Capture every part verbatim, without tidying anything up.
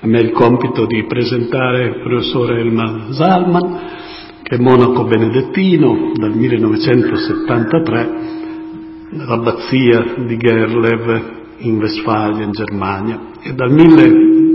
me il compito di presentare il professore Elmar Zalman, che è monaco benedettino dal millenovecentosettantatré nell'abbazia di Gerlev in Westfalia, in Germania, e dal, mille,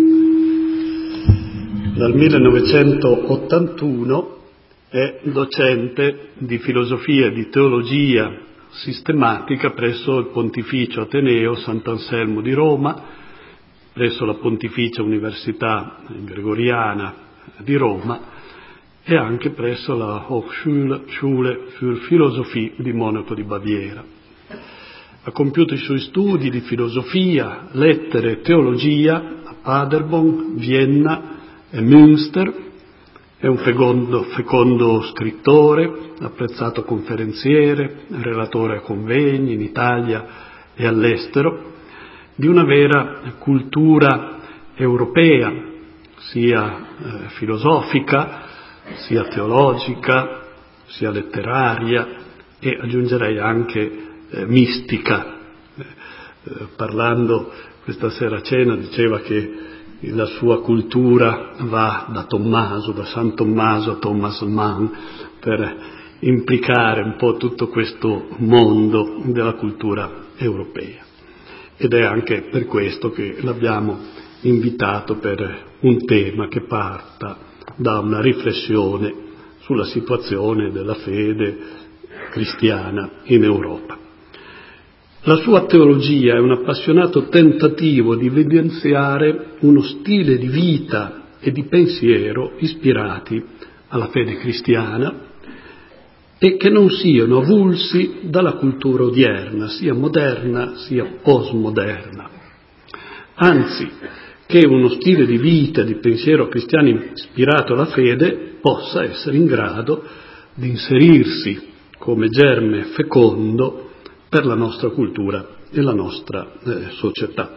dal millenovecentottantuno è docente di filosofia e di teologia sistematica presso il Pontificio Ateneo Sant'Anselmo di Roma, presso la Pontificia Università Gregoriana di Roma e anche presso la Hochschule für Philosophie di Monaco di Baviera. Ha compiuto i suoi studi di filosofia, lettere e teologia a Paderborn, Vienna e Münster. È un fecondo, fecondo scrittore, apprezzato conferenziere, relatore a convegni in Italia e all'estero, di una vera cultura europea, sia eh, filosofica, sia teologica, sia letteraria e aggiungerei anche eh, mistica. Eh, eh, parlando questa sera a cena diceva che la sua cultura va da Tommaso, da San Tommaso a Thomas Mann, per implicare un po' tutto questo mondo della cultura europea. Ed è anche per questo che l'abbiamo invitato per un tema che parta da una riflessione sulla situazione della fede cristiana in Europa. La sua teologia è un appassionato tentativo di evidenziare uno stile di vita e di pensiero ispirati alla fede cristiana e che non siano avulsi dalla cultura odierna, sia moderna sia postmoderna. Anzi, che uno stile di vita e di pensiero cristiano ispirato alla fede possa essere in grado di inserirsi come germe fecondo per la nostra cultura e la nostra eh, società.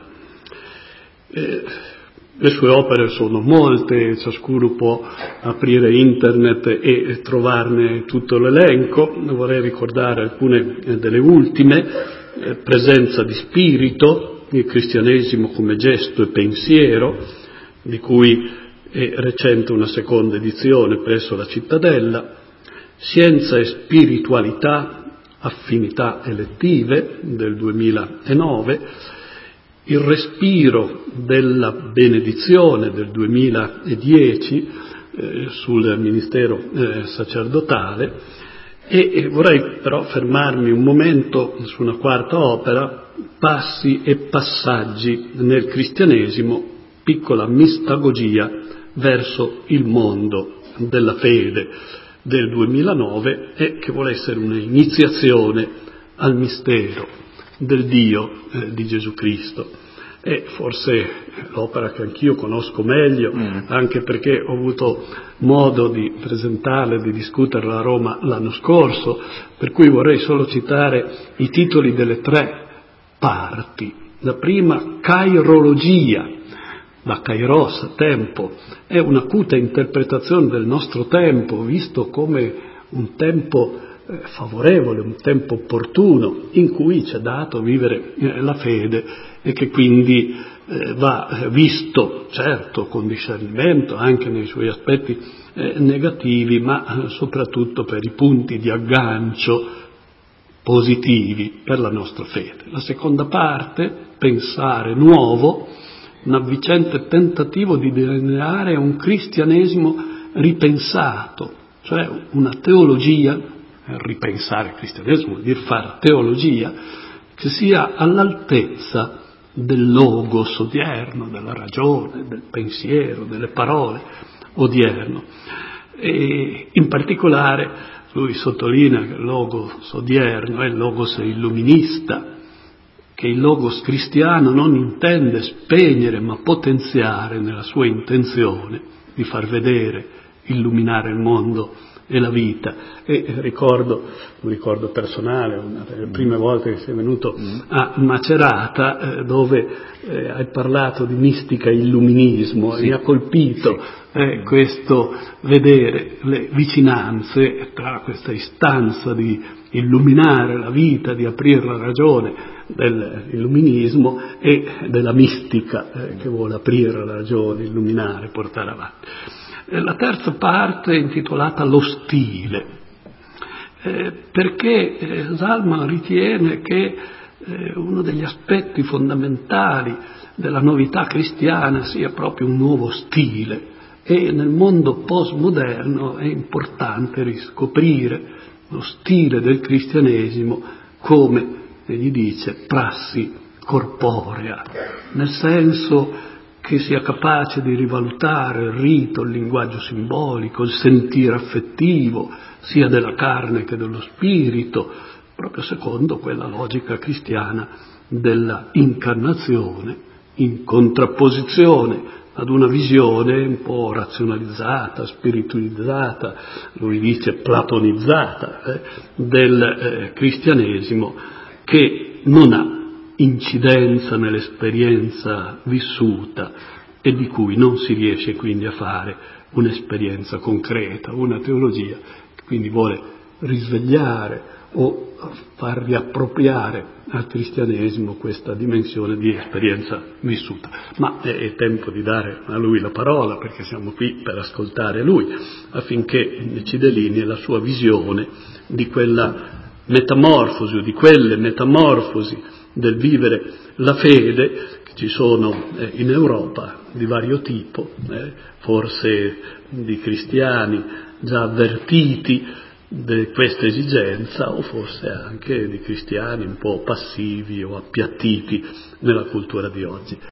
Eh, le sue opere sono molte, ciascuno può aprire internet e, e trovarne tutto l'elenco. Vorrei ricordare alcune eh, delle ultime: eh, Presenza di spirito, il cristianesimo come gesto e pensiero, di cui è recente una seconda edizione presso la Cittadella, Scienza e spiritualità, affinità elettive del duemilanove, Il respiro della benedizione del duemiladieci eh, sul ministero eh, sacerdotale e, e vorrei però fermarmi un momento su una quarta opera, Passi e passaggi nel cristianesimo, piccola mistagogia verso il mondo della fede del duemilanove e che vuole essere un'iniziazione al mistero del Dio eh, di Gesù Cristo. È forse l'opera che anch'io conosco meglio, mm. anche perché ho avuto modo di presentarla e di discuterla a Roma l'anno scorso, per cui vorrei solo citare i titoli delle tre parti. La prima, Kairologia, la kairos, tempo, è un'acuta interpretazione del nostro tempo, visto come un tempo eh, favorevole, un tempo opportuno, in cui ci è dato vivere eh, la fede e che quindi eh, va visto, certo, con discernimento, anche nei suoi aspetti eh, negativi, ma eh, soprattutto per i punti di aggancio positivi per la nostra fede. La seconda parte, pensare nuovo, un avvicente tentativo di delineare un cristianesimo ripensato, cioè una teologia, ripensare il cristianesimo vuol dire fare teologia, che sia all'altezza del logos odierno, della ragione, del pensiero, delle parole odierno. E in particolare lui sottolinea che il logos odierno è il logos illuminista, che il logos cristiano non intende spegnere ma potenziare nella sua intenzione di far vedere, illuminare il mondo e la vita. E ricordo, un ricordo personale, una delle prime volte che sei venuto a Macerata, eh, dove eh, hai parlato di mistica e illuminismo, sì. E mi ha colpito eh, questo vedere le vicinanze tra questa istanza di illuminare la vita, di aprire la ragione dell'illuminismo e della mistica eh, che vuole aprire la ragione, illuminare, portare avanti. E la terza parte è intitolata Lo stile, eh, perché eh, Salman ritiene che eh, uno degli aspetti fondamentali della novità cristiana sia proprio un nuovo stile, e nel mondo postmoderno è importante riscoprire lo stile del cristianesimo come, egli dice, prassi corporea, nel senso che sia capace di rivalutare il rito, il linguaggio simbolico, il sentire affettivo, sia della carne che dello spirito, proprio secondo quella logica cristiana della incarnazione, in contrapposizione ad una visione un po' razionalizzata, spiritualizzata, lui dice platonizzata, eh, del eh, cristianesimo, che non ha incidenza nell'esperienza vissuta e di cui non si riesce quindi a fare un'esperienza concreta, una teologia che quindi vuole risvegliare o far riappropriare al cristianesimo questa dimensione di esperienza vissuta. Ma è tempo di dare a lui la parola, perché siamo qui per ascoltare lui, affinché ci delinei la sua visione di quella metamorfosi o di quelle metamorfosi del vivere la fede che ci sono eh, in Europa di vario tipo, eh, forse di cristiani già avvertiti di questa esigenza, o forse anche di cristiani un po' passivi o appiattiti nella cultura di oggi.